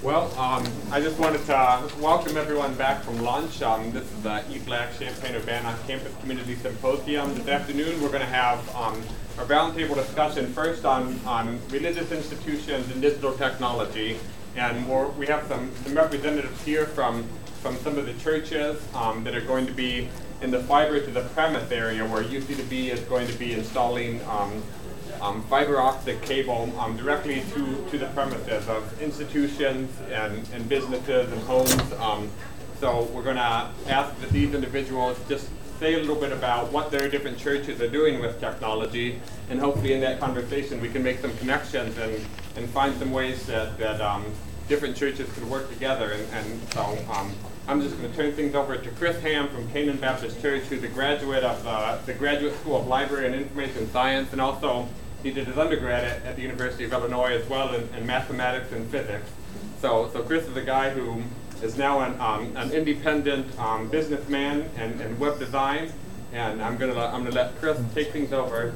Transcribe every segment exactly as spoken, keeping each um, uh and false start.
Well, um, I just wanted to welcome everyone back from lunch. Um, this is the E Black Champaign-Urbana Campus Community Symposium. This afternoon we're going to have um, a roundtable discussion first on, on religious institutions and digital technology. And we're, we have some, some representatives here from, from some of the churches um, that are going to be in the fiber to the premise area where U C two B is going to be installing um, Um, fiber optic cable um, directly to, to the premises of institutions and, and businesses and homes. Um, so we're going to ask that these individuals just say a little bit about what their different churches are doing with technology, and hopefully in that conversation we can make some connections and, and find some ways that, that um, different churches could work together. And, and so um, I'm just going to turn things over to Chris Ham from Canaan Baptist Church, who's a graduate of the, the Graduate School of Library and Information Science, and also he did his undergrad at, at the University of Illinois as well in, in mathematics and physics. So, so Chris is a guy who is now an, um, an independent um, businessman and, and web design. And I'm gonna I'm gonna let Chris take things over.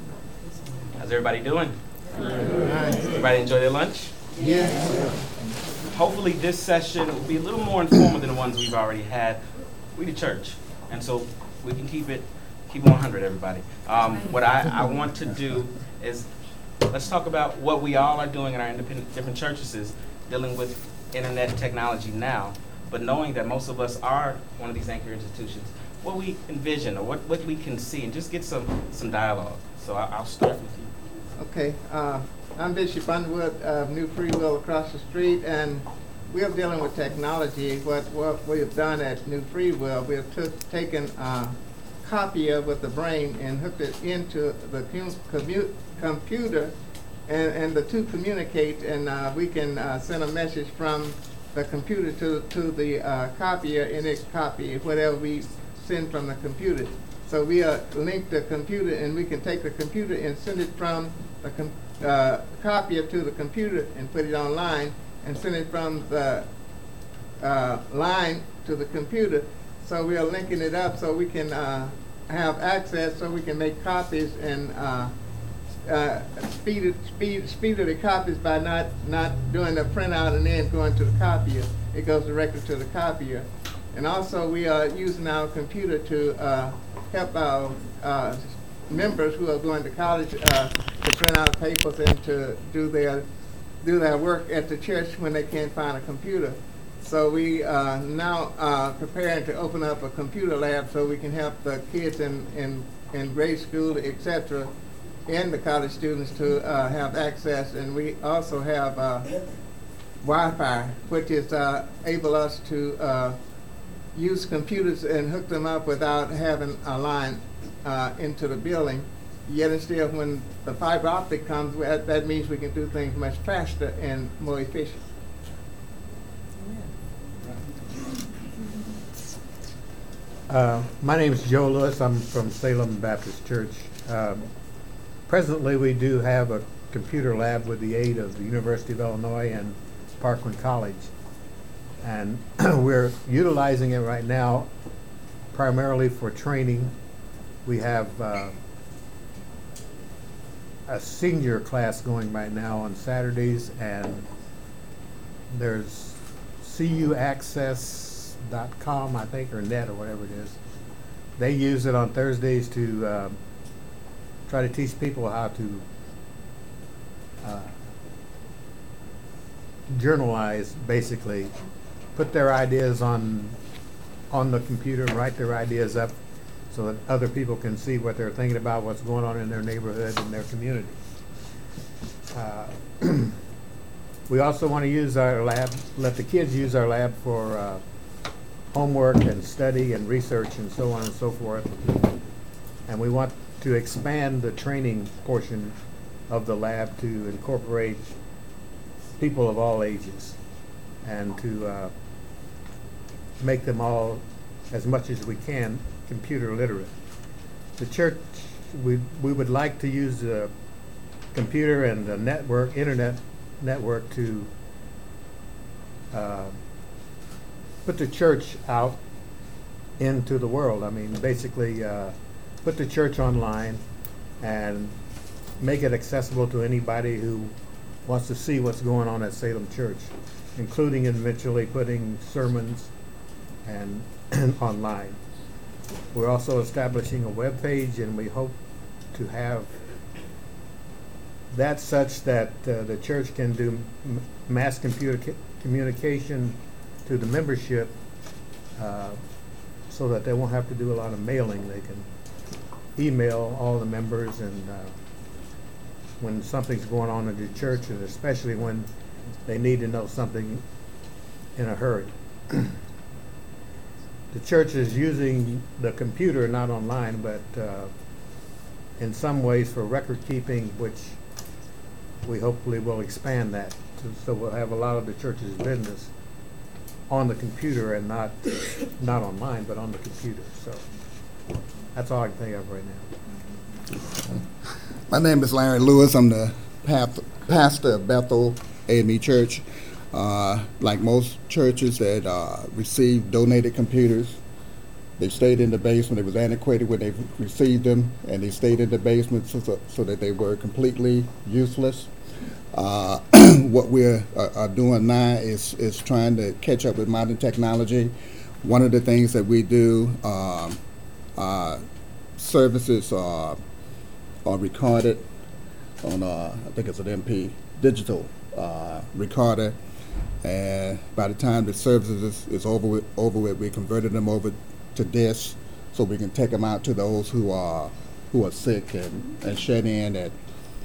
How's everybody doing? Nice. Everybody enjoy their lunch? Yeah. Hopefully this session will be a little more informative than the ones we've already had. We the church, and so we can keep it keep one hundred, everybody. Um, what I, I want to do is let's talk about what we all are doing in our independent different churches is dealing with internet technology now, but knowing that most of us are one of these anchor institutions, what we envision or what, what we can see, and just get some, some dialogue. So I, I'll start with you. Okay, uh, I'm Bishop Underwood of New Free Will across the street, and we're dealing with technology. What, what we've done at New Free Will, we've took, taken a copier with the brain and hooked it into the com- commu- computer, and, and the two communicate, and uh, we can uh, send a message from the computer to, to the uh, copier, and it copies whatever we send from the computer. So we uh, link the computer, and we can take the computer and send it from the com- uh, copier to the computer and put it online, and send it from the uh, line to the computer. So we are linking it up so we can uh, have access, so we can make copies and uh, uh, speed it, speed speed of the copies by not not doing the printout and then going to the copier. It goes directly to the copier. And also we are using our computer to uh, help our uh, members who are going to college uh, to print out papers and to do their do their work at the church when they can't find a computer. So we are now uh, preparing to open up a computer lab so we can help the kids in, in, in grade school, et cetera, and the college students to uh, have access. And we also have uh, Wi-Fi, which is uh, able us to uh, use computers and hook them up without having a line uh, into the building. Yet and still, when the fiber optic comes, that, that means we can do things much faster and more efficient. Uh, my name is Joe Lewis. I'm from Salem Baptist Church. Um, presently, we do have a computer lab with the aid of the University of Illinois and Parkland College. And we're utilizing it right now primarily for training. We have uh, a senior class going right now on Saturdays, and there's C U Access dot com, I think, or net, or whatever it is. They use it on Thursdays to uh, try to teach people how to uh, journalize, basically, put their ideas on on the computer, write their ideas up so that other people can see what they're thinking about, what's going on in their neighborhood and their community. Uh, we also want to use our lab, let the kids use our lab for uh, homework and study and research and so on and so forth. And we want to expand the training portion of the lab to incorporate people of all ages and to uh, make them all, as much as we can, computer literate. The church, we, we would like to use a computer and a network, internet network to uh, put the church out into the world. I mean, basically uh, put the church online and make it accessible to anybody who wants to see what's going on at Salem Church. including eventually putting sermons and online. We're also establishing a web page, and we hope to have that such that uh, the church can do m- mass computer communication to the membership, uh, so that they won't have to do a lot of mailing. They can email all the members, and uh, when something's going on in the church, and especially when they need to know something in a hurry. The church is using the computer, not online, but uh, in some ways for record keeping, which we hopefully will expand that. to- So we'll have a lot of the church's business on the computer and not not online, but on the computer. So that's all I can think of right now. My name is Larry Lewis. I'm the path, pastor of Bethel A M E Church. Uh, like most churches that uh, received donated computers, they stayed in the basement. It was antiquated when they received them, and they stayed in the basement so, so, so that they were completely useless. Uh, what we're uh, are doing now is is trying to catch up with modern technology. One of the things that we do, um, uh, services are, are recorded on, uh, I think it's an M P digital uh, recorder, and by the time the services is, is over with, over with, we converted them over to discs, so we can take them out to those who are who are sick and, and shut in at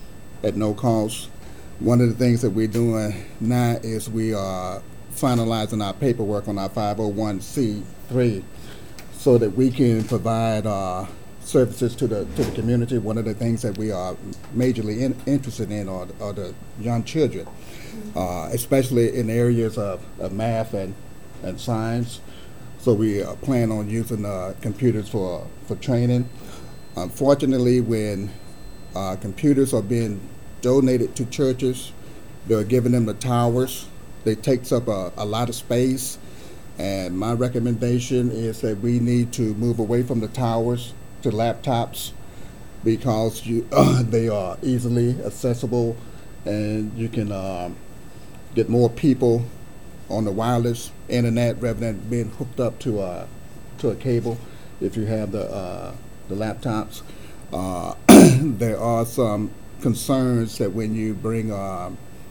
at no cost. One of the things that we're doing now is we are finalizing our paperwork on our five oh one c three so that we can provide uh, services to the to the community. One of the things that we are majorly in, interested in are, are the young children, uh, especially in areas of, of math and, and science. So we uh, plan on using uh, computers for, for training. Unfortunately, when uh, computers are being donated to churches, they're giving them the towers. They takes up a, a lot of space, and my recommendation is that we need to move away from the towers to laptops, because you, uh, they are easily accessible, and you can um, get more people on the wireless internet rather than being hooked up to a to a cable. If you have the uh, the laptops, uh, there are some concerns that when you bring uh,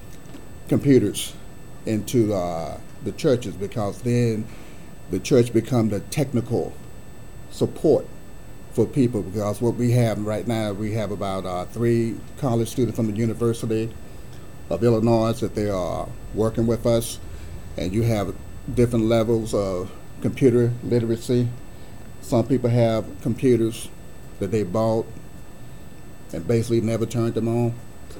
computers into uh, the churches, because then the church become the technical support for people. Because what we have right now, we have about uh, three college students from the University of Illinois that they are working with us, and you have different levels of computer literacy. Some people have computers that they bought and basically never turned them on.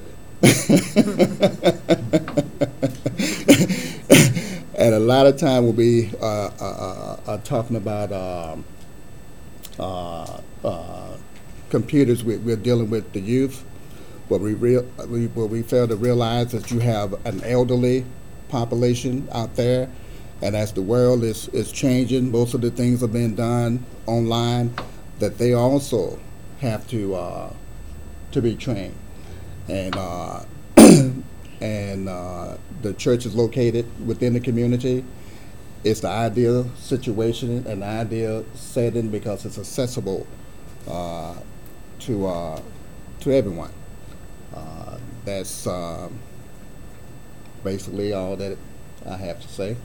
And a lot of time we'll be uh, uh, uh, uh, talking about um, uh, uh, computers. We, we're dealing with the youth. What we, real, we, what we fail to realize is you have an elderly population out there, and as the world is, is changing, most of the things are being done online, that they also have to uh, to be trained. And uh, and uh, the church is located within the community. It's the ideal situation and the ideal setting because it's accessible uh, to uh, to everyone. Uh, that's uh, basically all that I have to say.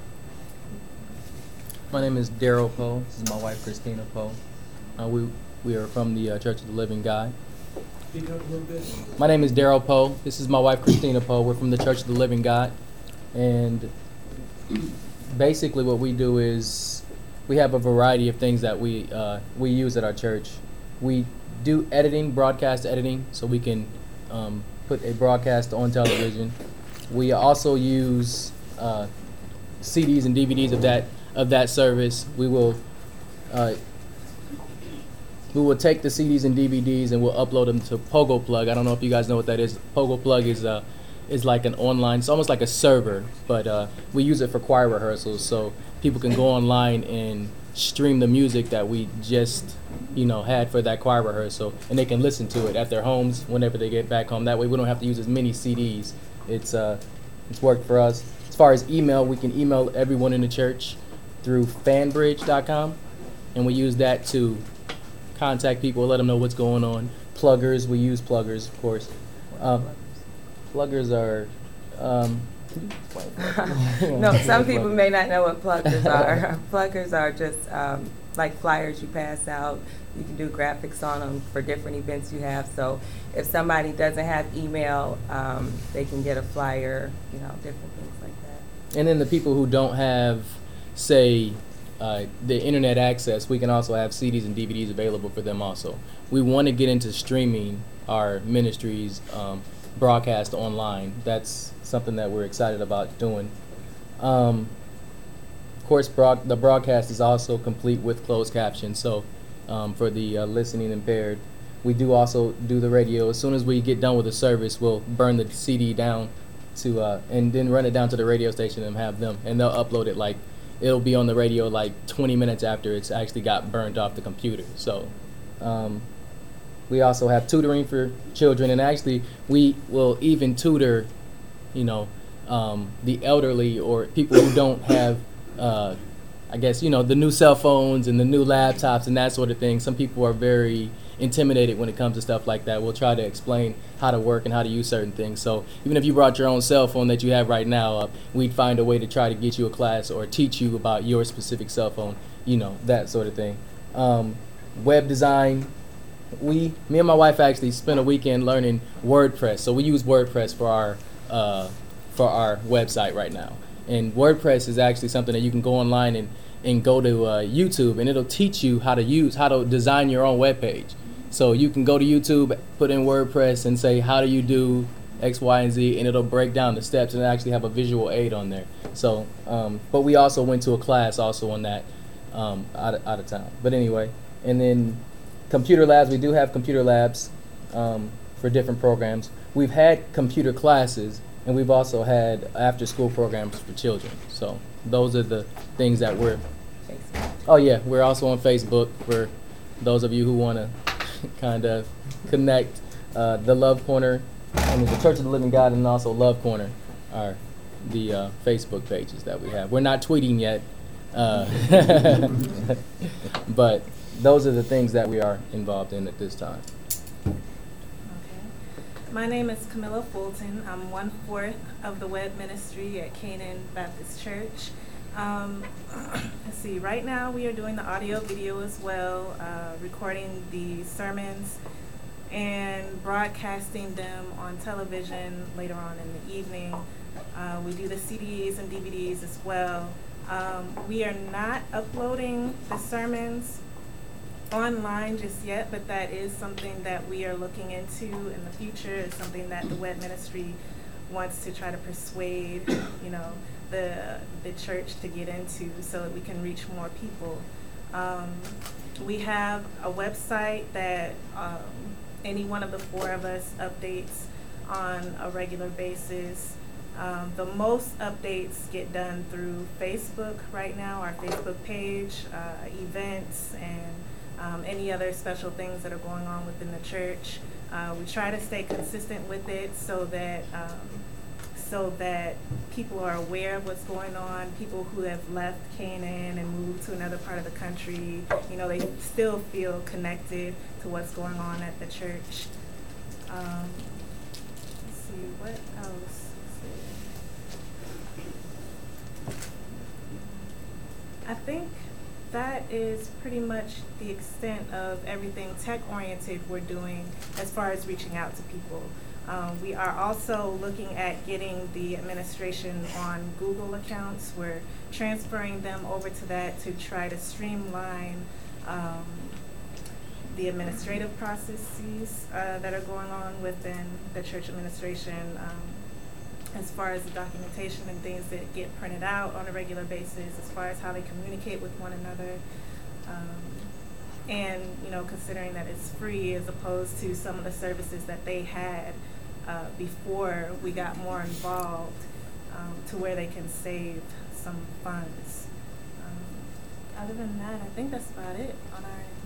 My name is Daryl Poe. This is my wife, Christina Poe. Uh, we we are from the uh, Church of the Living God. Speak up a little bit. My name is Daryl Poe. This is my wife, Christina Poe. We're from the Church of the Living God. And basically what we do is we have a variety of things that we uh, we use at our church. We do editing, broadcast editing, so we can um, put a broadcast on television. We also use uh, C Ds and D V Ds of that of that service. We will uh, we will take the C Ds and D V Ds and we'll upload them to Pogo Plug. I don't know if you guys know what that is. Pogo Plug is uh, is like an online, it's almost like a server, but uh, we use it for choir rehearsals, so people can go online and stream the music that we just, you know, had for that choir rehearsal, and they can listen to it at their homes whenever they get back home. That way we don't have to use as many C Ds. It's uh, it's worked for us. as far as email, we can email everyone in the church through fanbridge dot com, and we use that to contact people, let them know what's going on. Pluggers, we use pluggers, of course. Um, pluggers are. Um, No, some people may not know what pluggers are. Pluggers are just um, like flyers you pass out. You can do graphics on them for different events you have. So if somebody doesn't have email, um, they can get a flyer, you know, different things like that. And then the people who don't have, say, uh, the internet access, we can also have C Ds and D V Ds available for them also. We want to get into streaming our ministries, um, broadcast online. That's something that we're excited about doing. Um, of course, broad, the broadcast is also complete with closed captions, so um, for the uh, listening impaired. We do also do the radio. As soon as we get done with the service, we'll burn the C D down to uh, and then run it down to the radio station and have them, and they'll upload it like, it'll be on the radio like twenty minutes after it's actually got burned off the computer. So um, we also have tutoring for children, and actually we will even tutor, you know, um, the elderly or people who don't have, uh, I guess, you know, the new cell phones and the new laptops and that sort of thing. Some people are very intimidated when it comes to stuff like that. We'll try to explain how to work and how to use certain things. So even if you brought your own cell phone that you have right now, uh, we'd find a way to try to get you a class or teach you about your specific cell phone, you know, that sort of thing. Um, web design. We, me and my wife actually spent a weekend learning WordPress. So we use WordPress for our uh, for our website right now. And WordPress is actually something that you can go online and, and go to uh, YouTube, and it'll teach you how to use, how to design your own web page. So you can go to YouTube, put in WordPress, and say, how do you do X, Y, and Z, and it'll break down the steps and actually have a visual aid on there. So, um, but we also went to a class also on that um, out, of, out of town. But anyway, and then computer labs, we do have computer labs um, for different programs. We've had computer classes, and we've also had after-school programs for children. So those are the things that we're. Facebook. Oh yeah, we're also on Facebook for those of you who want to kind of connect. Uh, the Love Corner, I mean the Church of the Living God, and also Love Corner are the uh, Facebook pages that we have. We're not tweeting yet, uh, but those are the things that we are involved in at this time. My name is Camilla Fulton. I'm one-fourth of the web ministry at Canaan Baptist Church. Um, let's see, right now we are doing the audio video as well, uh, recording the sermons and broadcasting them on television later on in the evening. Uh, we do the C Ds and D V Ds as well. Um, we are not uploading the sermons online just yet, but that is something that we are looking into in the future. It's something that the web ministry wants to try to persuade, you know, the the church to get into so that we can reach more people. Um, we have a website that um, any one of the four of us updates on a regular basis. Um, the most updates get done through Facebook right now, our Facebook page, uh, events, and Um, any other special things that are going on within the church. Uh, we try to stay consistent with it so that um, so that people are aware of what's going on. People who have left Canaan and moved to another part of the country, you know, they still feel connected to what's going on at the church. Um, let's see, what else? Let's see. I think that is pretty much the extent of everything tech-oriented we're doing as far as reaching out to people. Um, we are also looking at getting the administration on Google accounts. We're transferring them over to that to try to streamline um, the administrative processes uh, that are going on within the church administration. Um, as far as the documentation and things that get printed out on a regular basis, as far as how they communicate with one another. Um, and, you know, considering that it's free as opposed to some of the services that they had uh, before we got more involved, um, to where they can save some funds. Um, other than that, I think that's about it on our end.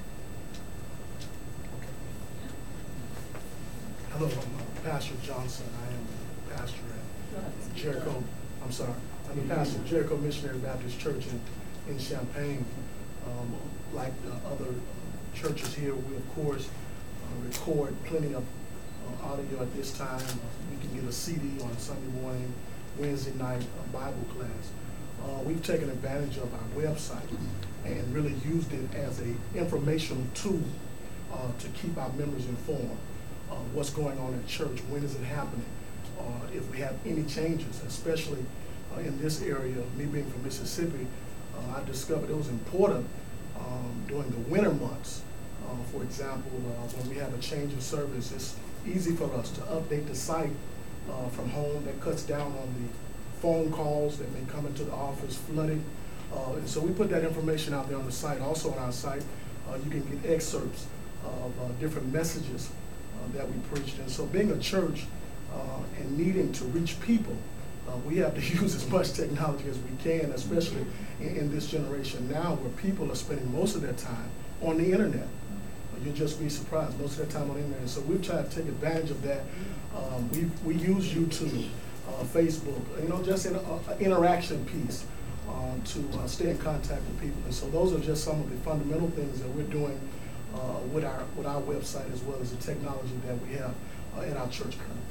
Hello, I'm uh, Pastor Johnson. I am pastor at Jericho. I'm sorry. I'm the pastor of Jericho Missionary Baptist Church in, in Champaign. Um, like the other churches here, we of course uh, record plenty of uh, audio at this time. You can get a C D on Sunday morning, Wednesday night uh, Bible class. Uh, we've taken advantage of our website and really used it as an informational tool uh, to keep our members informed. Uh, what's going on at church, when is it happening, uh, if we have any changes, especially uh, in this area. Me being from Mississippi, uh, I discovered it was important um, during the winter months. Uh, for example, uh, when we have a change of service, it's easy for us to update the site uh, from home. That cuts down on the phone calls that may come into the office flooded. Uh, and so we put that information out there on the site. Also on our site, uh, you can get excerpts of uh, different messages uh, that we preached. And so being a church uh, and needing to reach people, uh, we have to use as much technology as we can, especially in, in this generation now where people are spending most of their time on the internet. Uh, you'll just be surprised, most of their time on the internet. And so we've tried to take advantage of that. Um, we, we use YouTube, uh, Facebook, you know, just an interaction piece. Um, to uh, stay in contact with people. And so those are just some of the fundamental things that we're doing uh, with our with our website, as well as the technology that we have uh, in our church currently.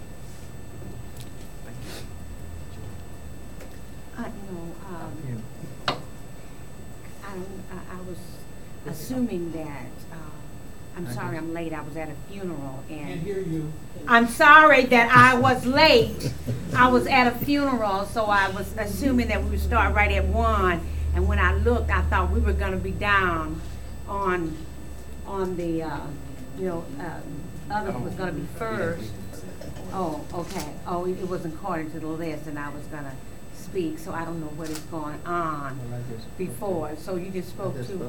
Uh, no, um, I, I, I was assuming that, uh, I'm sorry I'm late, I was at a funeral and. Can't hear you. I'm sorry that I was late. I was at a funeral, so I was assuming that we would start right at one. And when I looked, I thought we were gonna be down on, on the, uh, you know, uh, other was gonna be first. Oh, okay. Oh, it it wasn't according to the list and I was gonna speak, so I don't know what is going on before. So you just spoke to.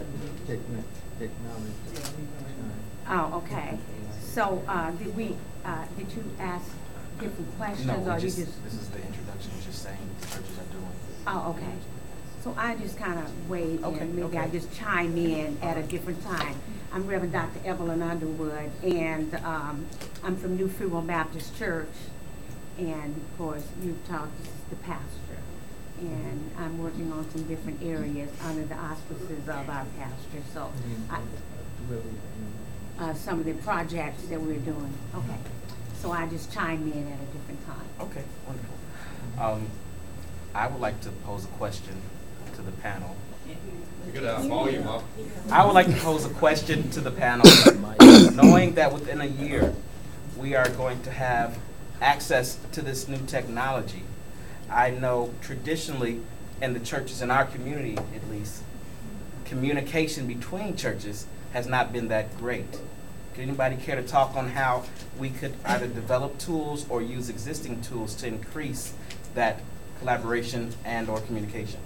Oh, okay. So, uh, did we, uh, did you ask different questions, No, or we you just, just? this is the introduction, we're just saying what the churches are doing. Oh, okay. So I just kind of wait, Okay, and maybe I okay. just chime in at a different time. I'm Reverend Doctor Evelyn Underwood, and um, I'm from New Free Will Baptist Church. And of course, you've talked, this is the pastor. And I'm working on some different areas under the auspices of our pastor. So I, uh, some of the projects that we're doing. Okay. So I just chime in at a different time. Okay, wonderful. Um, I would like to pose a question to the panel. You could uh, volume up. I would like to pose a question to the panel, knowing that within a year, we are going to have access to this new technology. I know traditionally, in the churches in our community at least, communication between churches has not been that great. Could anybody care to talk on how we could either develop tools or use existing tools to increase that collaboration and or communication?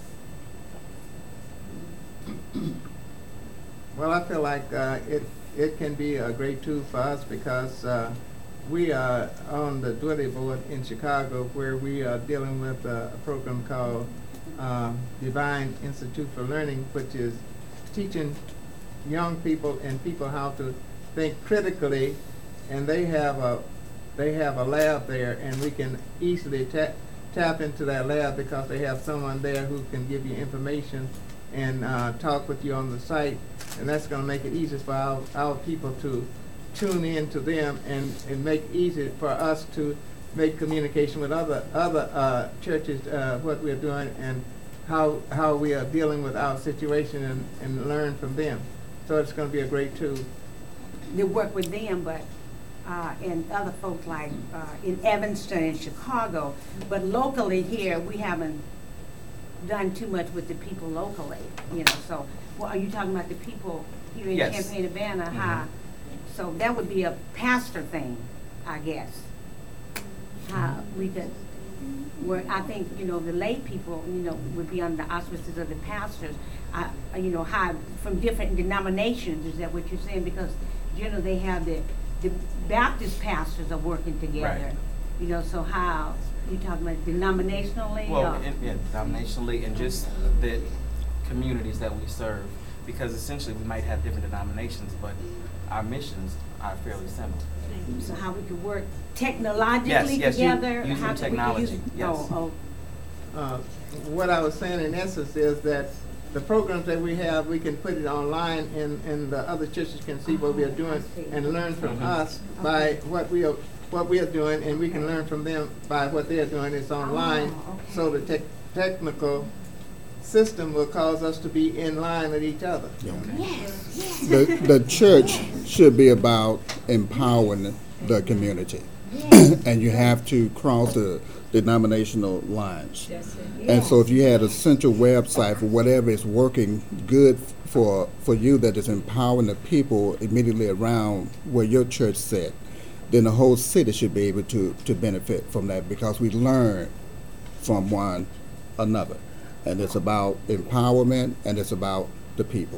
Well, I feel like uh, it it can be a great tool for us because uh, we are on the Dwelly Board in Chicago, where we are dealing with a, a program called uh, Divine Institute for Learning, which is teaching young people and people how to think critically. And they have a they have a lab there, and we can easily tap tap into that lab because they have someone there who can give you information and uh, talk with you on the site, and that's going to make it easy for our, our people to tune in to them, and, and make it easy for us to make communication with other other uh, churches, uh, what we're doing and how how we are dealing with our situation, and, and learn from them. So it's going to be a great tool. To work with them, but uh, and other folks like uh, in Evanston and Chicago, but locally here we haven't done too much with the people locally, you know. So, well, are you talking about the people here in Yes. Champaign-Urbana? Mm-hmm. How? So that would be a pastor thing, I guess. How we could, where I think you know the lay people, you know, would be under the auspices of the pastors. Uh, you know, how from different denominations. Is that what you're saying? Because generally they have the the Baptist pastors are working together. Right. You know, so how you talking about denominationally? Well, or? in, yeah, denominationally and just the communities that we serve, because essentially we might have different denominations, but our missions are fairly similar. So how we could work technologically Yes, yes, u- together? using how could we technology, use- yes. Oh, uh, what I was saying in essence is that the programs that we have, we can put it online, and, and the other churches can see what we are doing and learn from us by what we are what we are doing, and we can learn from them by what they are doing. It's online, so the tech technical system will cause us to be in line with each other. Yeah. The, the church should be about empowering the community, and you have to cross the denominational lines. And so if you had a central website for whatever is working good for for you, that is empowering the people immediately around where your church sat, then the whole city should be able to, to benefit from that, because we learn from one another. And it's about empowerment, and it's about the people.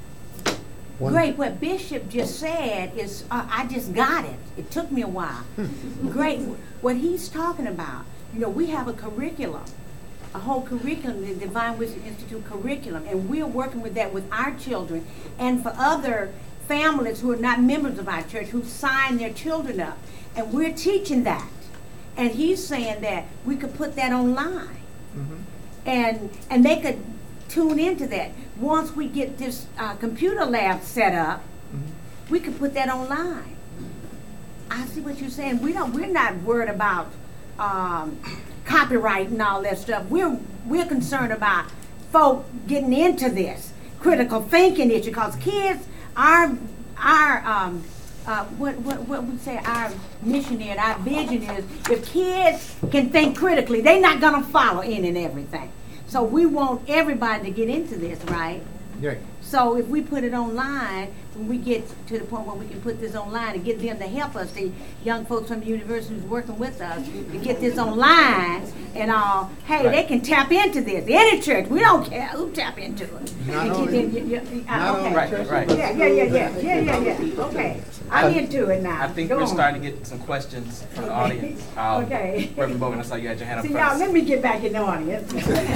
One. Great, what Bishop just said is, uh, I just got it. It took me a while. Great, what he's talking about, you know, we have a curriculum, a whole curriculum, the Divine Wisdom Institute curriculum, and we're working with that with our children and for other families who are not members of our church who sign their children up. And we're teaching that. And he's saying that we could put that online. Mm-hmm. And and they could tune into that. Once we get this uh, computer lab set up, mm-hmm. we could put that online. I see what you're saying. We don't. We're not worried about um, copyright and all that stuff. We're we're concerned about folk getting into this critical thinking issue, because kids, our our um, uh, what what what we say our mission and our vision is, if kids can think critically, they're not gonna follow in and everything. So we want everybody to get into this, right? Yeah. So if we put it online, when we get to the point where we can put this online and get them to help us, the young folks from the university who's working with us, to get this online and all, hey, right. They can tap into this. Any church, we don't care who tap into it. Not only, you, you, you, uh, not okay. only right, right. Yeah, yeah, yeah, yeah, yeah, yeah, yeah. Okay, I'm into it now. I think Go we're on. starting to get some questions from the audience. Um, Okay. Reverend Bowman, I saw you had your hand up See, first. y'all, let me get back in the audience.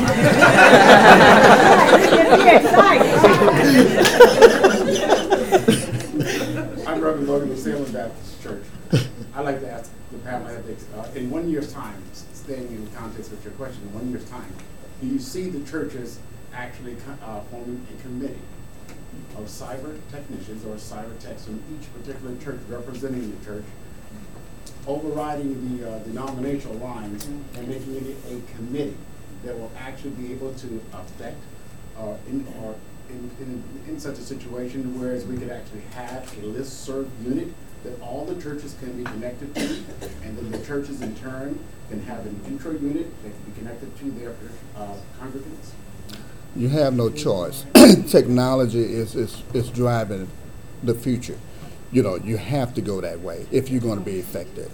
I'm Reverend Logan of Salem Baptist Church. I'd like to ask the panel, uh, in one year's time, staying in context with your question, in one year's time, do you see the churches actually uh, forming a committee of cyber technicians or cyber techs from each particular church representing the church, overriding the uh, denominational lines and making it a committee that will actually be able to affect uh, in, or in, in, in such a situation, whereas we could actually have a listserv unit that all the churches can be connected to, and then the churches in turn can have an intro unit that can be connected to their uh, congregants? You have no choice. Technology is, is, is driving the future. You know, you have to go that way if you're going to be effective.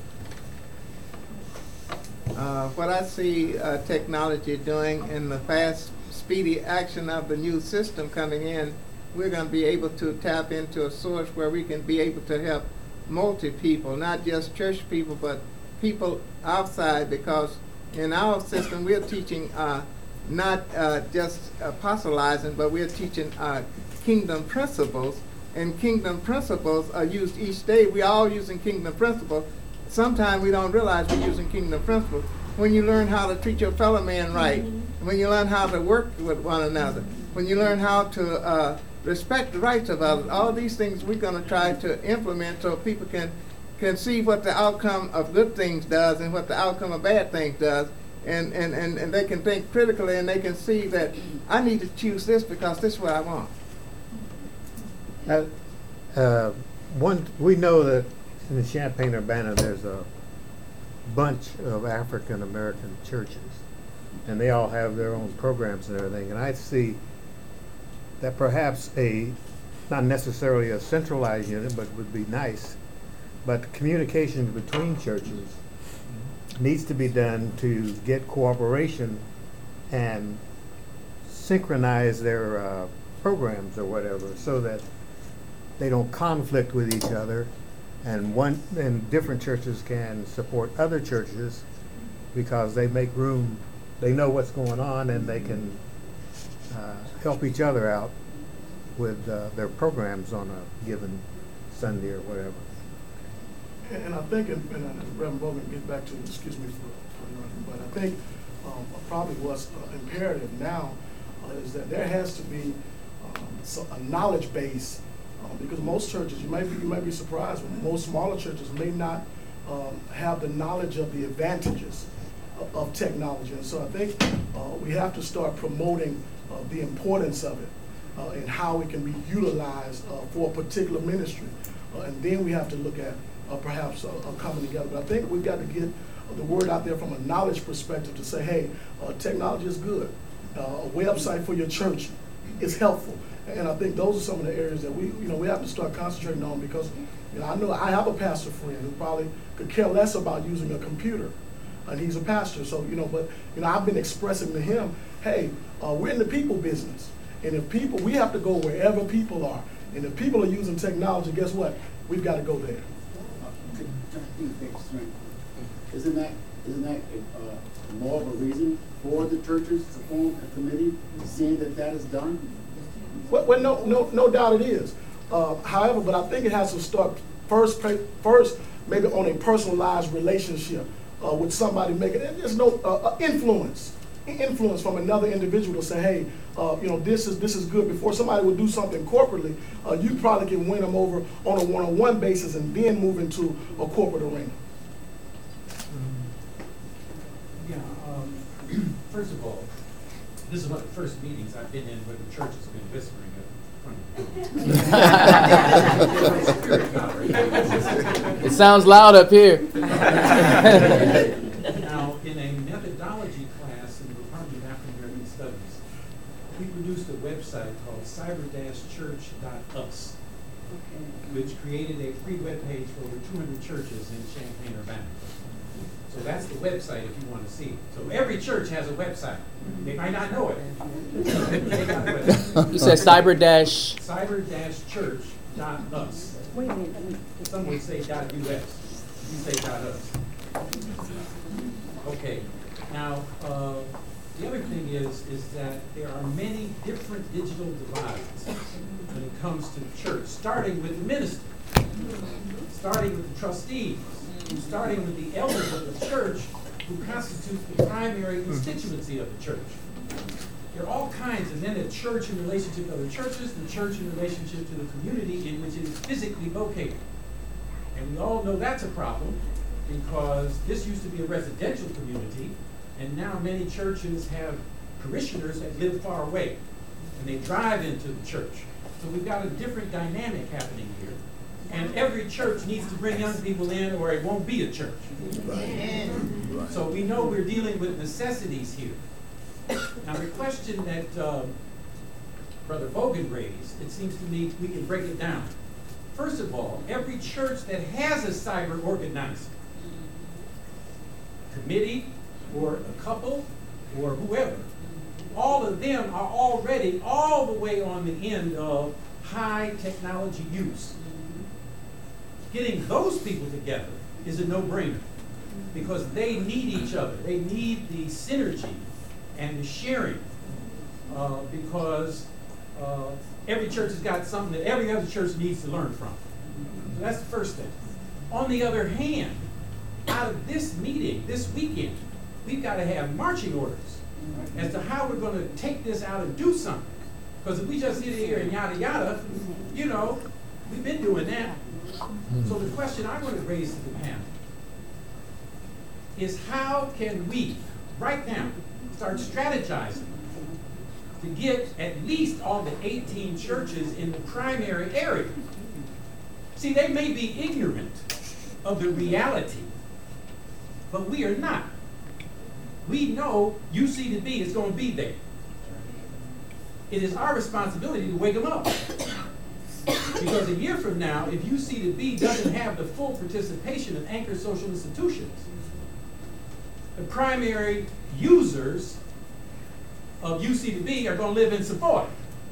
Uh, what I see uh, technology doing in the fast, speedy action of the new system coming in, we're going to be able to tap into a source where we can be able to help multi-people, not just church people, but people outside, because in our system we're teaching uh, not uh, just apostolizing, but we're teaching uh, kingdom principles, and kingdom principles are used each day. We're all using kingdom principles. Sometimes we don't realize we're using kingdom principles. When you learn how to treat your fellow man right, mm-hmm. when you learn how to work with one another, when you learn how to uh, respect the rights of others, all these things we're going to try to implement so people can can see what the outcome of good things does and what the outcome of bad things does, and, and, and, and they can think critically, and they can see that I need to choose this because this is what I want. Uh, uh, one, we know that in the Champaign-Urbana there's a bunch of African American churches, and they all have their own programs and everything, and I see that perhaps a, not necessarily a centralized unit, but would be nice, but communication between churches needs to be done to get cooperation and synchronize their uh, programs or whatever, so that they don't conflict with each other, and one and different churches can support other churches because they make room, they know what's going on, and they can uh, help each other out with uh, their programs on a given Sunday or whatever. And, and I think, and, and Reverend Bowman, get back to, excuse me for, for interrupting, but I think um, probably what's uh, imperative now uh, is that there has to be um, so a knowledge base, uh, because most churches, you may be, you may be surprised, but most smaller churches may not um, have the knowledge of the advantages of, of technology. And so I think uh, we have to start promoting uh, the importance of it uh, and how it can be utilized uh, for a particular ministry. Uh, and then we have to look at uh, perhaps uh, uh, coming together. But I think we've got to get uh, the word out there from a knowledge perspective to say, hey, uh, technology is good. Uh, a website for your church is helpful. And I think those are some of the areas that we, you know, we have to start concentrating on, because, you know, I know I have a pastor friend who probably could care less about using a computer, and he's a pastor. So, you know, but, you know, I've been expressing to him, hey, uh, we're in the people business. And if people, we have to go wherever people are. And if people are using technology, guess what? We've got to go there. Isn't that, isn't that uh, more of a reason for the churches to form a committee, seeing that that is done? Well, well no, no, no doubt it is. Uh, however, but I think it has to start first, first maybe on a personalized relationship uh, with somebody making it. There's no uh, influence, influence from another individual to say, hey, uh, you know, this is this is good. Before somebody would do something corporately, uh, you probably can win them over on a one-on-one basis and then move into a corporate arena. Yeah. Um, first of all, this is one of the first meetings I've been in where the church has been whispering at the It sounds loud up here. Now, in a methodology class in the Department of African American Studies, we produced a website called cyber dash church dot u s, which created a free web page for over two hundred churches in Champaign-Urbana. So that's the website if you want to see it. So every church has a website. They might not know it. They got a website. You said cyber dash. cyber dash church dot u s. Wait a minute. Some would say dot U S. You say dot U S. Okay. Now, uh, the other thing is, is that there are many different digital divides when it comes to the church, starting with the minister, starting with the trustees, starting with the elders of the church who constitute the primary constituency of the church. There are all kinds, and then the church in relationship to other churches, the church in relationship to the community in which it is physically located. And we all know that's a problem, because this used to be a residential community, and now many churches have parishioners that live far away, and they drive into the church. So we've got a different dynamic happening here. And every church needs to bring young people in, or it won't be a church. Right. So we know we're dealing with necessities here. Now the question that uh, Brother Vogan raised, it seems to me we can break it down. First of all, every church that has a cyber organizer, committee, or a couple, or whoever, all of them are already all the way on the end of high technology use. Getting those people together is a no-brainer, because they need each other. They need the synergy and the sharing, uh, because uh, every church has got something that every other church needs to learn from. So that's the first thing. On the other hand, out of this meeting, this weekend, we've got to have marching orders as to how we're going to take this out and do something. Because if we just sit here and yada yada, you know, we've been doing that. So the question I want to raise to the panel is, how can we, right now, start strategizing to get at least all the eighteen churches in the primary area? See, they may be ignorant of the reality, but we are not. We know U C to B is going to be there. It is our responsibility to wake them up. Because a year from now, if U C to B doesn't have the full participation of anchor social institutions, the primary users of U C to B are going to live in Savoy.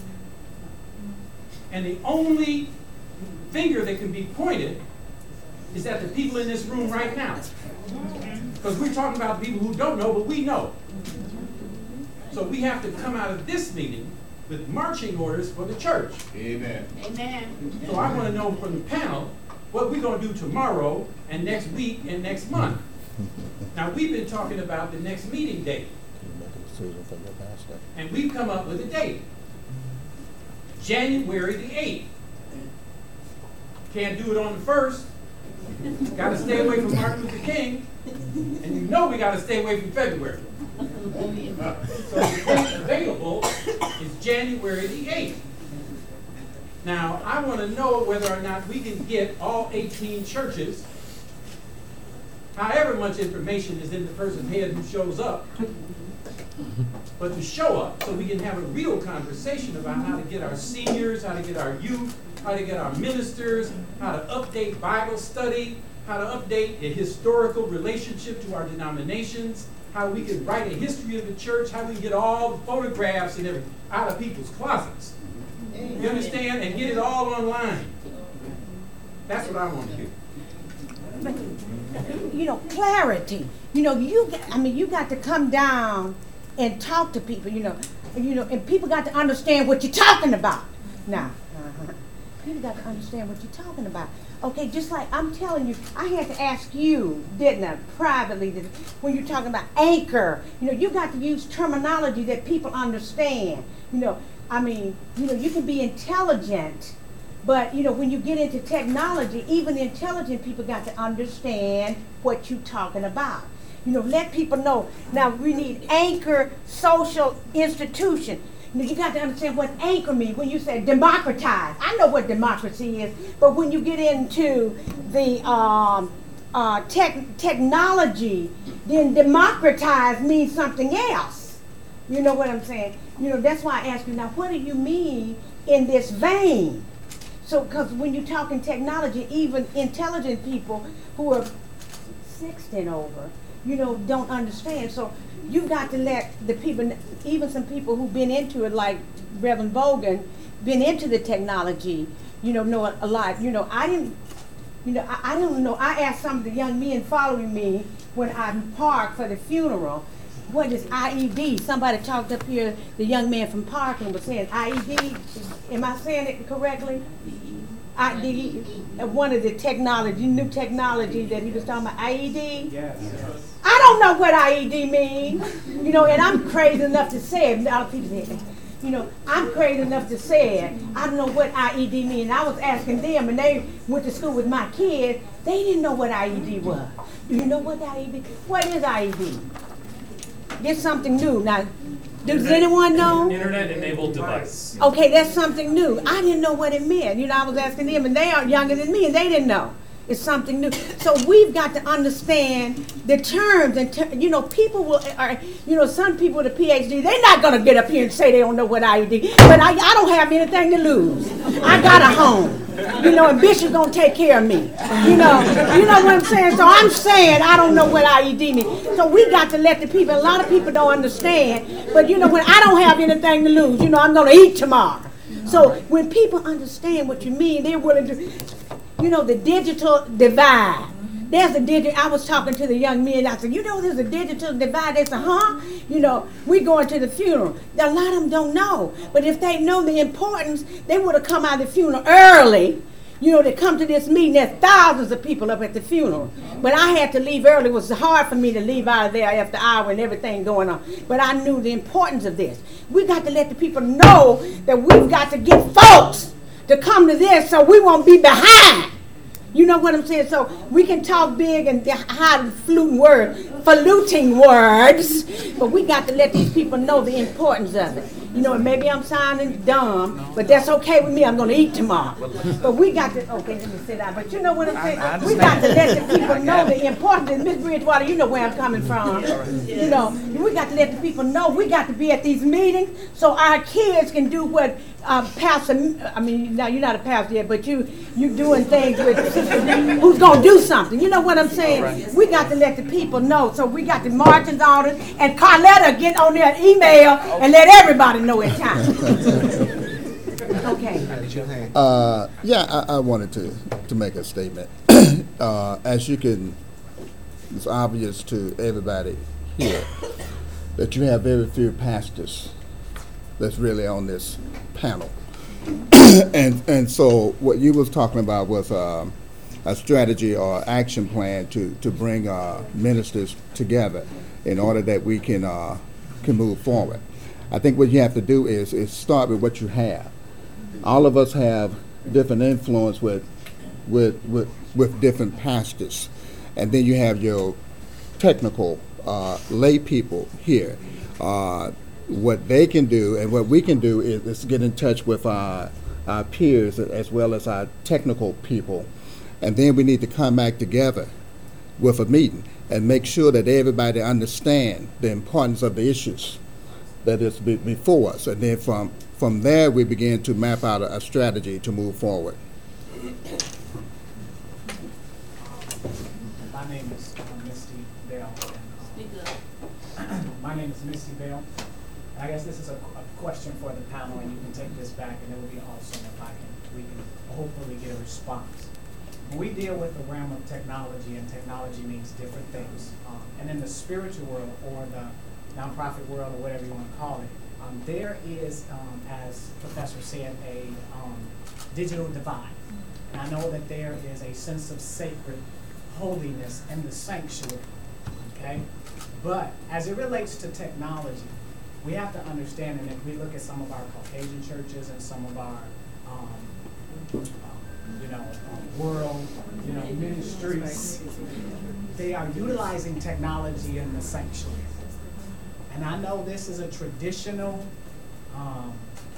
And the only finger that can be pointed is at the people in this room right now. Because we're talking about the people who don't know, but we know. So we have to come out of this meeting with marching orders for the church. Amen. Amen. So I want to know from the panel what we're going to do tomorrow and next week and next month. Now, we've been talking about the next meeting date. decision from the pastor. And we've come up with a date. January the eighth. Can't do it on the first. Got to stay away from Martin Luther King. And you know we got to stay away from February. So the date available is January the eighth. Now, I want to know whether or not we can get all eighteen churches, however much information is in the person's head who shows up, but to show up so we can have a real conversation about how to get our seniors, how to get our youth, how to get our ministers, how to update Bible study, how to update a historical relationship to our denominations, how we can write a history of the church, how we can get all the photographs and everything out of people's closets. You understand? And get it all online. That's what I want to do. But, you know, clarity. You know, you got, I mean, you got to come down and talk to people, you know, you know, and people got to understand what you're talking about. Now, uh-huh. People got to understand what you're talking about. Okay, just like I'm telling you, I had to ask you, didn't I, privately, when you're talking about anchor, you know, you got to use terminology that people understand. You know, I mean, you know, you can be intelligent, but, you know, when you get into technology, even intelligent people got to understand what you're talking about. You know, let people know. Now, we need anchor social institution. You know, you got to understand what anchor means. When you say democratize, I know what democracy is, but when you get into the um, uh, tech, technology, then democratize means something else. You know what I'm saying? You know, that's why I ask you now, what do you mean in this vein? So, because when you're talking technology, even intelligent people who are sixty and over, you know, don't understand. So you've got to let the people, even some people who've been into it, like Reverend Bogan, been into the technology, you know, know a lot. You know, I didn't, you know, I, I don't know. I asked some of the young men following me when I parked for the funeral, what is I E D? Somebody talked up here, the young man from Parkland was saying I E D. Am I saying it correctly? I D, uh, one of the technology, new technology that he was talking about, I E D? Yes. I don't know what I E D means. You know, and I'm crazy enough to say it. A lot of people say it. You know, I'm crazy enough to say it. I don't know what I E D means. I was asking them, and they went to school with my kids. They didn't know what I E D was. Do you know what I E D? What is I E D? It's something new. Now, does anyone know? Internet-enabled device. Okay, that's something new. I didn't know what it meant. You know, I was asking them, and they are younger than me, and they didn't know. It's something new. So we've got to understand the terms, and ter- you know, people will, are, you know, some people with a P H D, they're not going to get up here and say they don't know what I E D. But I, I don't have anything to lose. I got a home. You know, and Bishop's gonna take care of me. You know, you know what I'm saying? So I'm saying I don't know what I E D means. So we got to let the people, a lot of people don't understand, but you know, when I don't have anything to lose, you know, I'm gonna eat tomorrow. So when people understand what you mean, they're willing to, you know, the digital divide. There's a digital, I was talking to the young men, I said, you know, there's a digital divide. They said, huh? You know, we going to the funeral. Now, a lot of them don't know. But if they know the importance, they would have come out of the funeral early, you know, to come to this meeting. There's thousands of people up at the funeral. But I had to leave early. It was hard for me to leave out of there after hour and everything going on. But I knew the importance of this. We got to let the people know that we've got to get folks to come to this so we won't be behind. You know what I'm saying? So we can talk big and hide fluting words, faluting words, but we got to let these people know the importance of it. You know, and maybe I'm sounding dumb, but that's okay with me. I'm going to eat tomorrow. But we got to, okay, let me sit down. But you know what I'm saying? We got to let the people know the importance. And Miss Bridgewater, you know where I'm coming from. You know, we got to let the people know we got to be at these meetings so our kids can do what uh, Pastor, I mean, now you're not a pastor yet, but you you doing things with who's going to do something. You know what I'm saying? We got to let the people know. So we got the marching orders, and Carletta get on there and email and let everybody know in time. Okay. Uh, yeah, I, I wanted to, to make a statement. uh, as you can, it's obvious to everybody here that you have very few pastors that's really on this panel. and and so what you was talking about was um, a strategy or action plan to, to bring uh, ministers together in order that we can uh, can move forward. I think what you have to do is, is start with what you have. All of us have different influence with, with, with, with different pastors. And then you have your technical uh, lay people here. Uh, what they can do and what we can do is, is get in touch with our, our peers as well as our technical people. And then we need to come back together with a meeting and make sure that everybody understand the importance of the issues that is be before us. And then from, from there, we begin to map out a, a strategy to move forward. My name is uh, Misty Bell. Speak up. My name is Misty Bell. And I guess this is a, a question for the panel, and you can take this back, and it would be awesome if I can, we can hopefully get a response. When we deal with the realm of technology, and technology means different things, um, and in the spiritual world or the nonprofit world or whatever you want to call it, um, there is, um, as Professor said, a um, digital divide. And I know that there is a sense of sacred holiness in the sanctuary, okay? But as it relates to technology, we have to understand, and if we look at some of our Caucasian churches and some of our, um, um, you know, um, world, you know, ministries, they are utilizing technology in the sanctuary. And I know this is a traditional um,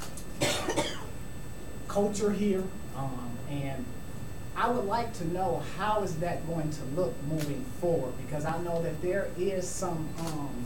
culture here, um, and I would like to know how is that going to look moving forward, because I know that there is some um,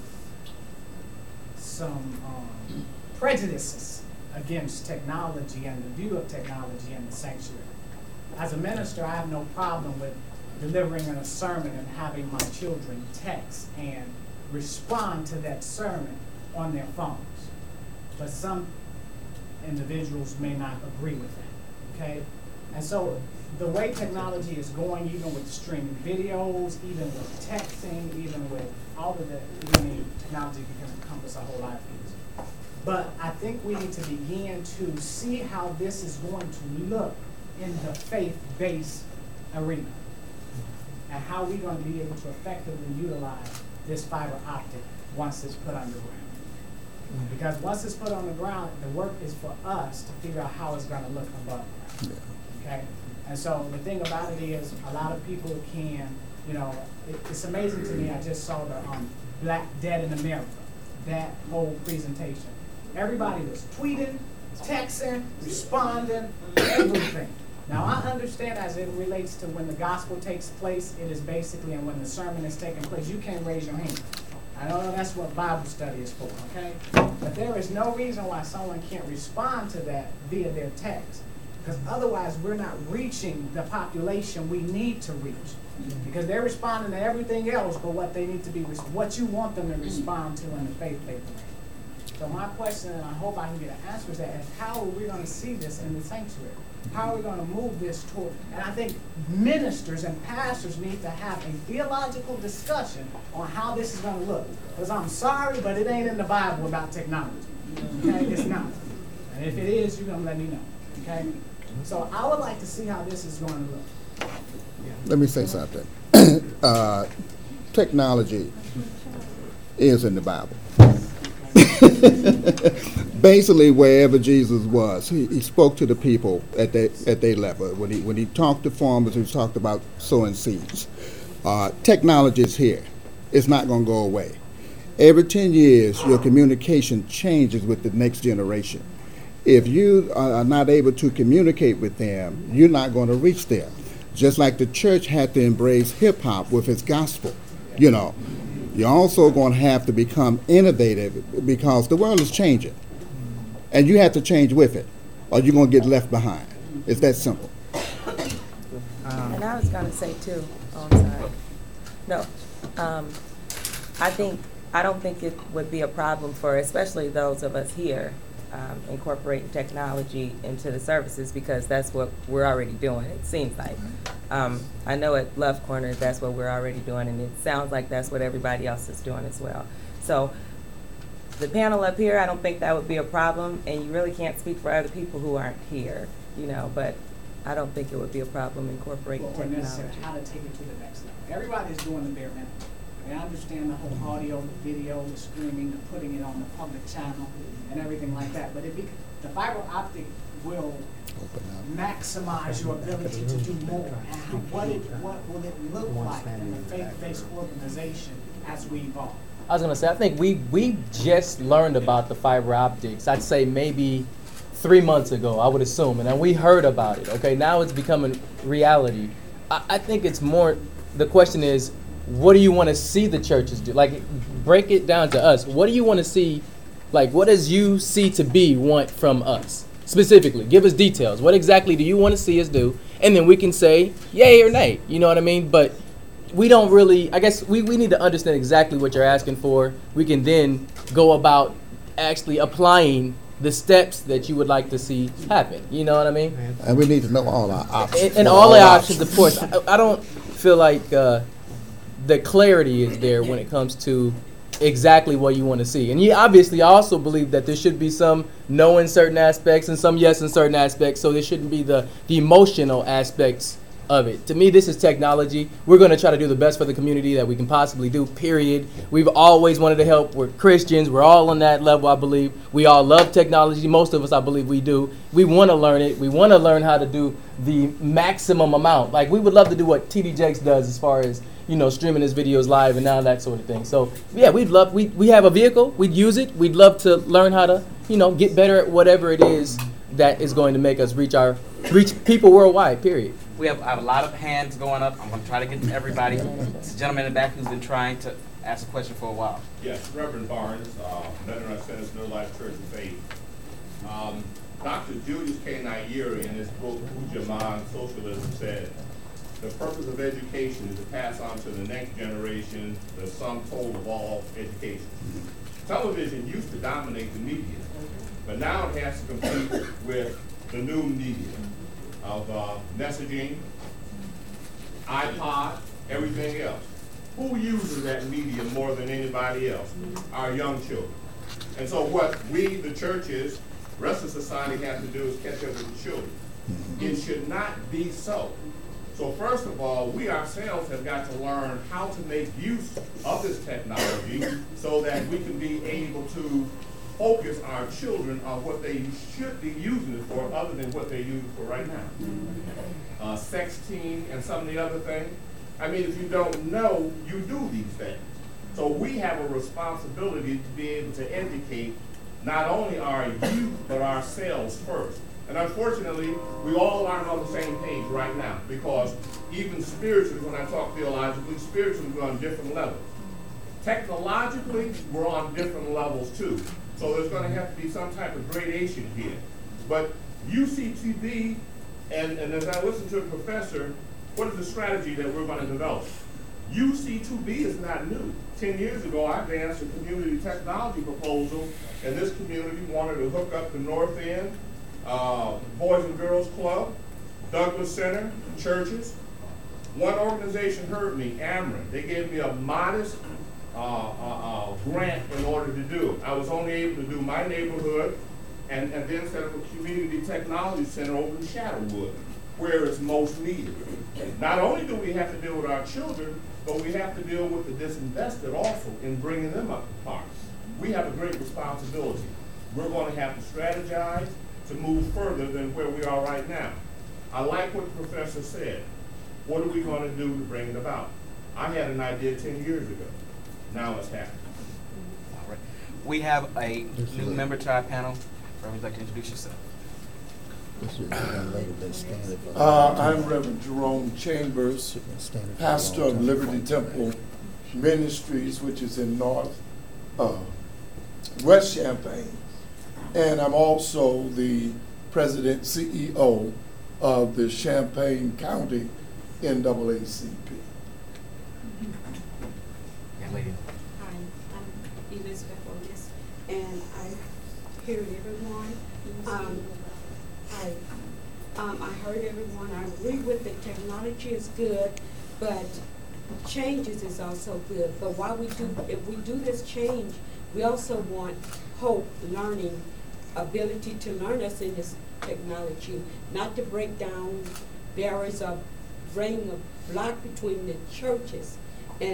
some um, prejudices against technology and the view of technology in the sanctuary. As a minister, I have no problem with delivering a sermon and having my children text and respond to that sermon on their phones. But some individuals may not agree with that, okay? And so the way technology is going, even with streaming videos, even with texting, even with all of the, I mean, technology can encompass a whole lot of things. But I think we need to begin to see how this is going to look in the faith-based arena, and how we're going to be able to effectively utilize this fiber optic once it's put underground. Because once it's put on the ground, the work is for us to figure out how it's going to look above ground. Okay? And so the thing about it is, a lot of people can, you know, it, it's amazing to me. I just saw the um, Black Dead in America, that whole presentation. Everybody was tweeting, texting, responding, everything. Now, I understand as it relates to when the gospel takes place, it is basically, and when the sermon is taking place, you can't raise your hand. I know that's what Bible study is for, okay? But there is no reason why someone can't respond to that via their text, because otherwise we're not reaching the population we need to reach. Because they're responding to everything else but what they need to be, what you want them to respond to in the faith-based way. So my question, and I hope I can get an answer, is that is how are we going to see this in the sanctuary? How are we going to move this toward? And I think ministers and pastors need to have a theological discussion on how this is going to look. Because I'm sorry, but it ain't in the Bible about technology. Okay, it's not. And if it is, you're going to let me know. Okay? So I would like to see how this is going to look. Let me say something. uh, technology is in the Bible. Basically, wherever Jesus was, he, he spoke to the people at their at their level. When he when he talked to farmers, he talked about sowing seeds. Uh, technology is here; it's not going to go away. Every ten years, your communication changes with the next generation. If you are not able to communicate with them, you're not going to reach them. Just like the church had to embrace hip hop with its gospel, you know. You're also going to have to become innovative because the world is changing. And you have to change with it, or you're going to get left behind. It's that simple. And I was going to say, too, oh, I'm sorry. No, um, I think, I don't think it would be a problem for, especially those of us here, um, incorporating technology into the services, because that's what we're already doing, it seems like. Um, I know at Love Corner that's what we're already doing, and it sounds like that's what everybody else is doing as well. So the panel up here, I don't think that would be a problem, and you really can't speak for other people who aren't here, you know, but I don't think it would be a problem incorporating Or technology. necessarily how to take it to the next level. Everybody's doing the bare minimum. I understand the whole audio, the video, the streaming, the putting it on the public channel and everything like that. But if it, the fiber optic will maximize your ability to do more. And what, it, what will it look like in the faith-based organization as we evolve? I was gonna say, I think we we just learned about the fiber optics. I'd say maybe three months ago, I would assume, and then we heard about it. Okay, now it's becoming reality. I, I think it's more. The question is, what do you want to see the churches do? Like, break it down to us. What do you want to see? Like, what does you see to be want from us specifically? Give us details. What exactly do you want to see us do? And then we can say yay or nay. You know what I mean? But we don't really, I guess we, we need to understand exactly what you're asking for. We can then go about actually applying the steps that you would like to see happen. You know what I mean? And we need to know all our options. And, and all, all the options, options, of course. I, I don't feel like uh, the clarity is there when it comes to exactly what you want to see. And you obviously also believe that there should be some no in certain aspects and some yes in certain aspects, so there shouldn't be the, the emotional aspects of it. To me, this is technology. We're going to try to do the best for the community that we can possibly do, period. We've always wanted to help. We're Christians. We're all on that level, I believe. We all love technology. Most of us, I believe we do. We want to learn it. We want to learn how to do the maximum amount. Like, we would love to do what T D Jakes does as far as, you know, streaming his videos live and now that sort of thing. So, yeah, we'd love, we, we have a vehicle. We'd use it. We'd love to learn how to, you know, get better at whatever it is that is going to make us reach our, reach people worldwide, period. We have, I have a lot of hands going up. I'm going to try to get to everybody. It's a gentleman in the back who's been trying to ask a question for a while. Yes, Reverend Barnes, uh, Mennonite Center's New Life Church of Faith. Um, Doctor Julius K. Nyeri, in his book, Ujamaa Socialism, said, the purpose of education is to pass on to the next generation the sum total of all education. Television used to dominate the media, but now it has to compete with the new media of uh, messaging, iPod, everything else. Who uses that media more than anybody else? Our young children. And so what we, the churches, rest of society has to do is catch up with the children. It should not be so. So first of all, we ourselves have got to learn how to make use of this technology so that we can be able to focus our children on what they should be using it for other than what they're using it for right now. Uh, sexting and some of the other things. I mean, if you don't know, you do these things. So we have a responsibility to be able to educate not only our youth, but ourselves first. And unfortunately, we all aren't on the same page right now because even spiritually, when I talk theologically, spiritually we're on different levels. Technologically, we're on different levels too. So there's going to have to be some type of gradation here. But U C T V, and, and as I listen to the professor, what is the strategy that we're going to develop? U C two B is not new. Ten years ago, I advanced a community technology proposal, and this community wanted to hook up the North End, uh, Boys and Girls Club, Douglas Center, churches. One organization heard me, Ameren. They gave me a modest uh, uh, uh, grant in order to do it. I was only able to do my neighborhood and, and then set up a community technology center over in Shadowwood, where it's most needed. Not only do we have to deal with our children, but we have to deal with the disinvested also in bringing them up to par. We have a great responsibility. We're going to have to strategize to move further than where we are right now. I like what the professor said. What are we going to do to bring it about? I had an idea ten years ago. Now it's happening. All right. We have a new member to our panel. Would you like to introduce yourself? Uh, I'm Reverend Jerome Chambers, pastor of Liberty Temple Ministries, which is in North uh, West Champaign, and I'm also the president C E O of the Champaign County N double A C P. Young lady. Hi, I'm Elizabeth Otis, and I heard everyone. Um, I, um, I heard everyone. I agree with the technology is good, but changes is also good. But while we do, if we do this change, we also want hope, learning, ability to learn us in this technology, not to break down barriers or bring a block between the churches. And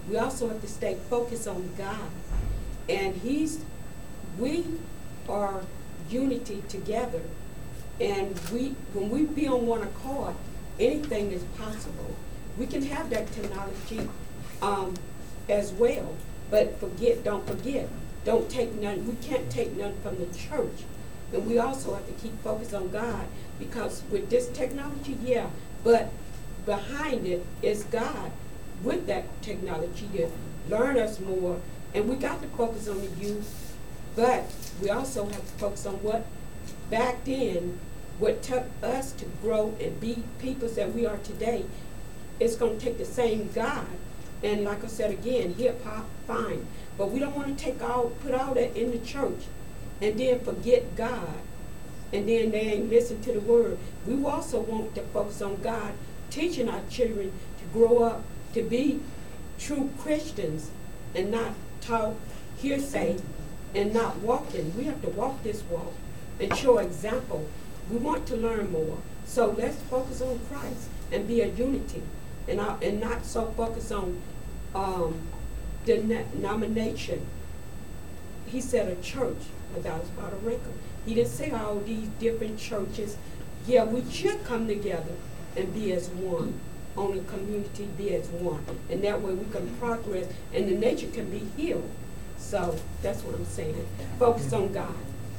we also have to stay focused on God. And he's, we are unity together. And we, when we be on one accord, anything is possible. We can have that technology um, as well, but forget, don't forget, don't take none, we can't take none from the church. And we also have to keep focused on God, because with this technology, yeah, but behind it is God with that technology to learn us more. And we got to focus on the youth, but we also have to focus on what back then, what took us to grow and be people that we are today. It's going to take the same God. And like I said again, hip hop, fine. But we don't want to take all, put all that in the church and then forget God. And then they ain't listen to the word. We also want to focus on God, teaching our children to grow up to be true Christians and not talk hearsay and not walking. We have to walk this walk and show example. We want to learn more. So let's focus on Christ and be a unity, and, uh, and not so focus on um, denomination. He said a church, but that was about a wrinkle. He didn't say all these different churches. Yeah, we should come together and be as one, on the community, be as one. And that way we can progress and the nature can be healed. So that's what I'm saying. Focus on God.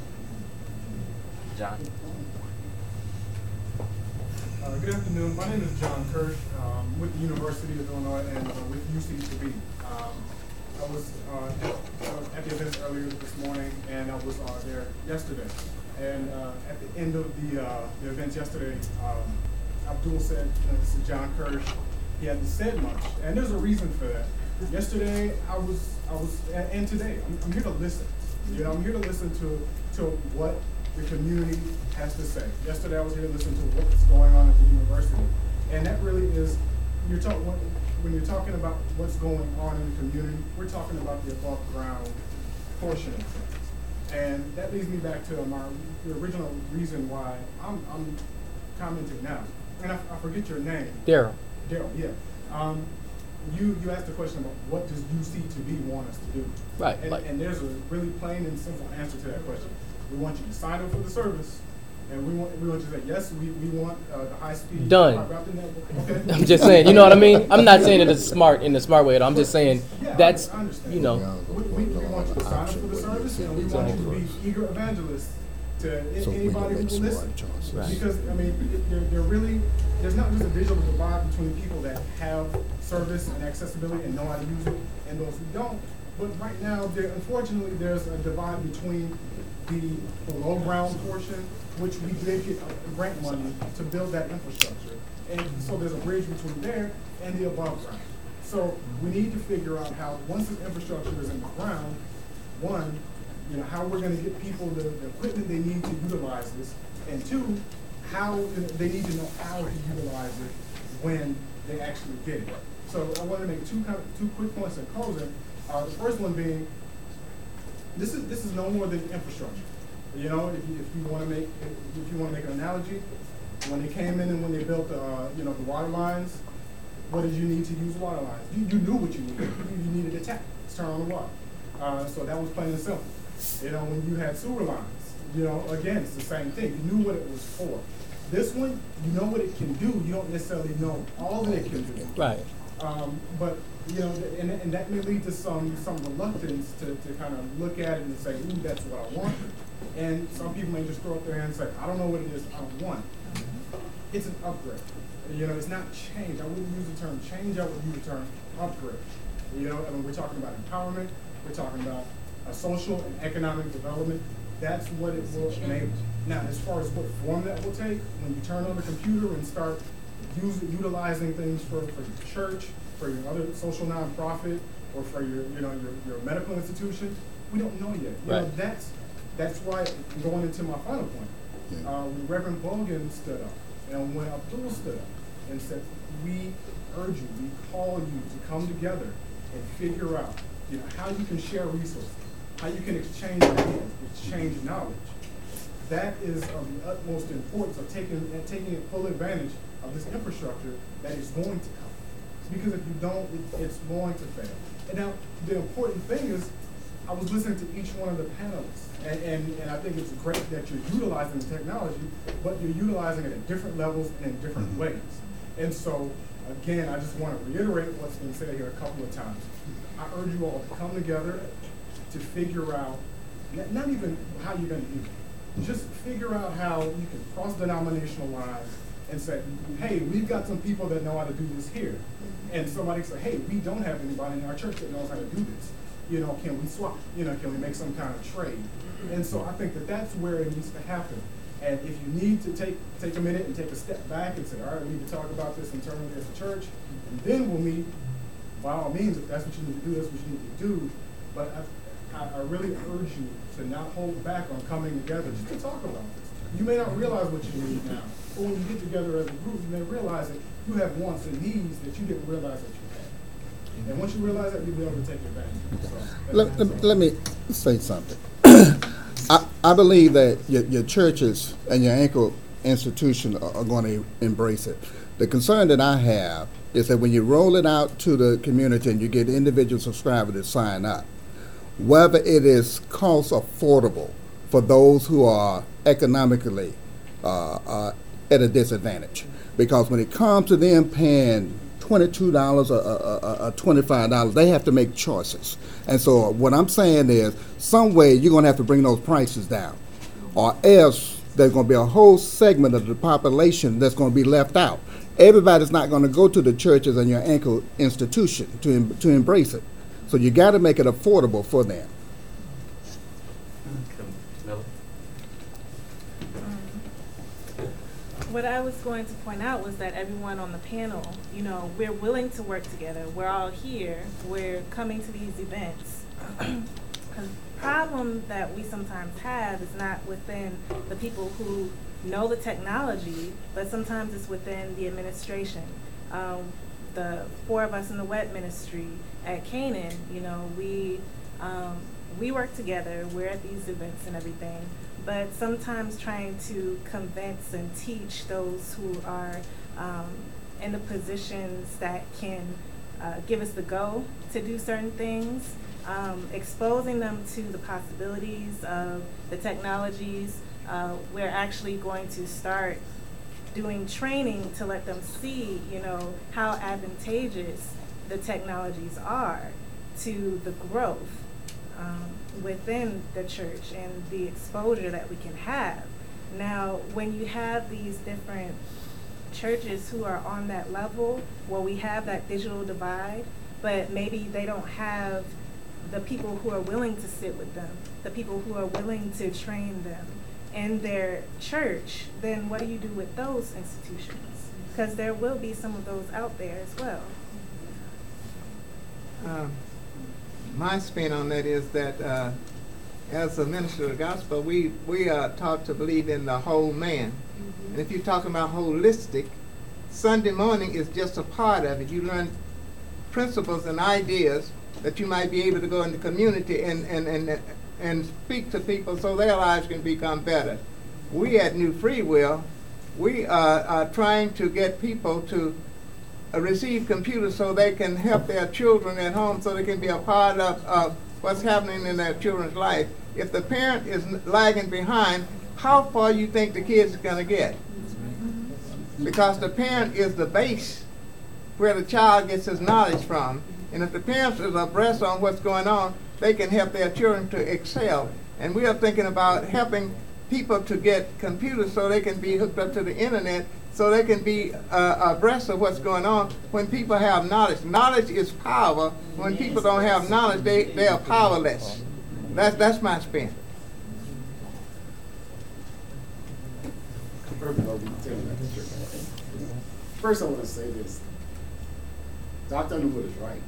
John? Uh, good afternoon. My name is John Kirsch, um, with the University of Illinois and uh, with U C to be. Um, I was uh, at, at the events earlier this morning, and I was uh, there yesterday. And uh, at the end of the, uh, the events yesterday, um, Abdul said, you know, this is John Kirsch. He hadn't said much, and there's a reason for that. Yesterday, I was, I was, and today, I'm, I'm here to listen. You know, I'm here to listen to, to what the community has to say. Yesterday, I was here to listen to what's going on at the university, and that really is, you're talking when, when you're talking about what's going on in the community, we're talking about the above ground portion of things, and that leads me back to my the original reason why I'm, I'm commenting now. And I, I forget your name. Daryl. Daryl, yeah. Um, you you asked the question about what does U C to be want us to do? Right. And, Like, and there's a really plain and simple answer to that question. We want you to sign up for the service, and we want we want you to say yes. We we want uh, the high speed. Done. Okay. I'm just saying. You know what I mean? I'm not saying it is smart in the smart way. I'm just saying Yeah, that's I understand. you know. We, we, we want you to sign up for the service, and we want you to be eager evangelists to a- So we anybody can who make will some listen. right choices. Right. Because I mean, it- there there really there's not just a visual divide between people that have service and accessibility and know how to use it, and those who don't. But right now, there unfortunately there's a divide between the below ground portion, which we did get a grant money to build that infrastructure. And so there's a bridge between there and the above ground. So we need to figure out how, once this infrastructure is in the ground, one, you know, how we're gonna get people the, the equipment they need to utilize this, and two, how they need to know how to utilize it when they actually get it. So I want to make two kind of, two quick points in closing. Uh, the first one being, this is this is no more than infrastructure. You know, if you, if you want to make if you want to make an analogy, when they came in and when they built uh, you know the water lines, what did you need to use water lines? You, you knew what you needed. You, you needed a tap to turn on the water. Uh, so that was plain and simple. You know, when you had sewer lines, you know, again, it's the same thing. You knew what it was for. This one, you know what it can do. You don't necessarily know all that it can do. Right. Um, but you know, and, and that may lead to some some reluctance to, to kind of look at it and say, "Ooh, that's what I want." And some people may just throw up their hand and say, "I don't know what it is. I don't want it." It's an upgrade. You know, it's not change. I wouldn't use the term change. I would use the term upgrade. You know, I mean, we're talking about empowerment. We're talking about a social and economic development. That's what it will enable. Now, as far as what form that will take, when you turn on the computer and start use, utilizing things for, for your church, for your other social nonprofit, or for your, you know, your, your medical institution, we don't know yet. You Right. know, that's that's why, going into my final point, Yeah. uh, when Reverend Bogan stood up, and when Abdul stood up and said, we urge you, we call you to come together and figure out, you know, how you can share resources, how you can exchange ideas, exchange knowledge. That is of the utmost importance of taking and taking full advantage of this infrastructure that is going to come. Because if you don't, it, it's going to fail. And now, the important thing is, I was listening to each one of the panelists, and, and, and I think it's great that you're utilizing the technology, but you're utilizing it at different levels and in different Mm-hmm. ways. And so, again, I just want to reiterate what's been said here a couple of times. I urge you all to come together to figure out, not, not even how you're going to use it, just figure out how you can cross denominational lines and say, hey, we've got some people that know how to do this here. And somebody say, hey, we don't have anybody in our church that knows how to do this. You know, can we swap? You know, can we make some kind of trade? And so I think that that's where it needs to happen. And if you need to take take a minute and take a step back and say, all right, we need to talk about this internally as a church, and then we'll meet, by all means, if that's what you need to do, that's what you need to do. But I, I, I really urge you to not hold back on coming together just to talk about this. You may not realize what you need now, but when you get together as a group, you may realize that you have wants and needs that you didn't realize that you had. And once you realize that, you'll be able to take advantage of it. So, Let, let, let me say something. I, I believe that your, your churches and your anchor institution are, are going to embrace it. The concern that I have is that when you roll it out to the community and you get individual subscribers to sign up, whether it is cost affordable for those who are economically uh, uh, at a disadvantage. Because when it comes to them paying twenty-two dollars or, or, or, or twenty-five dollars, they have to make choices. And so what I'm saying is, some way you're going to have to bring those prices down, or else there's going to be a whole segment of the population that's going to be left out. Everybody's not going to go to the churches and your anchor institution to em- to embrace it. So you got to make it affordable for them. What I was going to point out was that everyone on the panel, you know, we're willing to work together. We're all here. We're coming to these events. The problem that we sometimes have is not within the people who know the technology, but sometimes it's within the administration. Um, the four of us in the web ministry at Canaan, you know, we um, we work together. We're at these events and everything. But sometimes trying to convince and teach those who are um, in the positions that can uh, give us the go to do certain things, um, exposing them to the possibilities of the technologies. Uh, we're actually going to start doing training to let them see, you know, how advantageous the technologies are to the growth Um, within the church and the exposure that we can have. Now, when you have these different churches who are on that level, where we have that digital divide, but maybe they don't have the people who are willing to sit with them, the people who are willing to train them in their church, then what do you do with those institutions? Because there will be some of those out there as well. Um, My spin on that is that uh, as a minister of the gospel, we, we are taught to believe in the whole man. Mm-hmm. And if you're talking about holistic, Sunday morning is just a part of it. You learn principles and ideas that you might be able to go in the community and, and, and, and speak to people so their lives can become better. We at New Free Will, we are, are trying to get people to Uh, receive computers so they can help their children at home, so they can be a part of, of what's happening in their children's life. If the parent is lagging behind, how far you think the kids are going to get? Because the parent is the base where the child gets his knowledge from. And if the parents is abreast on what's going on, they can help their children to excel. And we are thinking about helping people to get computers so they can be hooked up to the internet, so they can be uh, abreast of what's going on when people have knowledge. Knowledge is power. When people don't have knowledge, they, they are powerless. That's, that's my spin. First, I want to say this. Doctor Underwood is right.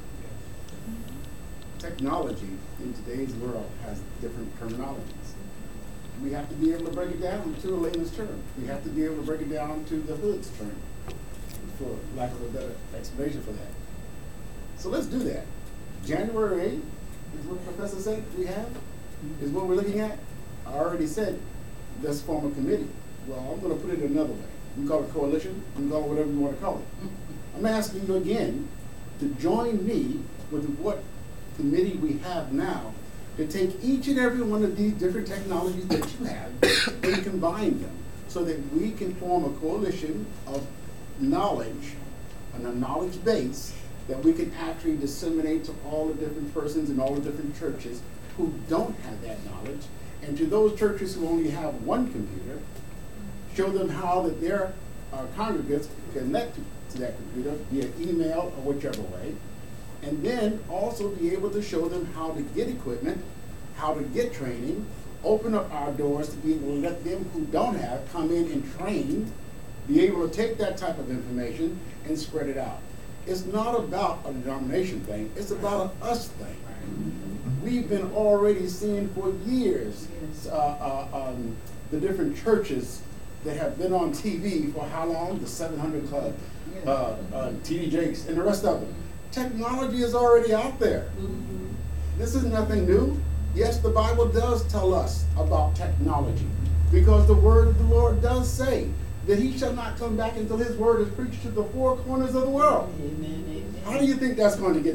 Technology in today's world has different terminologies. We have to be able to break it down to a layman's term. We have to be able to break it down to the hood's term, for lack of a better explanation for that. So let's do that. January eighth is what the professor said we have, is what we're looking at. I already said, let's form a committee. Well, I'm going to put it another way. You can call it coalition, you can call it whatever you want to call it. I'm asking you again to join me with what committee we have now, to take each and every one of these different technologies that you have and combine them so that we can form a coalition of knowledge and a knowledge base that we can actually disseminate to all the different persons in all the different churches who don't have that knowledge, and to those churches who only have one computer, show them how that their uh, congregants can connect to, to that computer via email or whichever way, and then also be able to show them how to get equipment, how to get training, open up our doors to be able to let them who don't have come in and train, be able to take that type of information and spread it out. It's not about a denomination thing, it's about an us thing. We've been already seeing for years uh, uh, um, the different churches that have been on T V for how long? The seven hundred Club, uh, uh, T D Jakes, and the rest of them. Technology is already out there. This is nothing new. Yes, the Bible does tell us about technology, because the word of the Lord does say that he shall not come back until his word is preached to the four corners of the world. How do you think that's going to get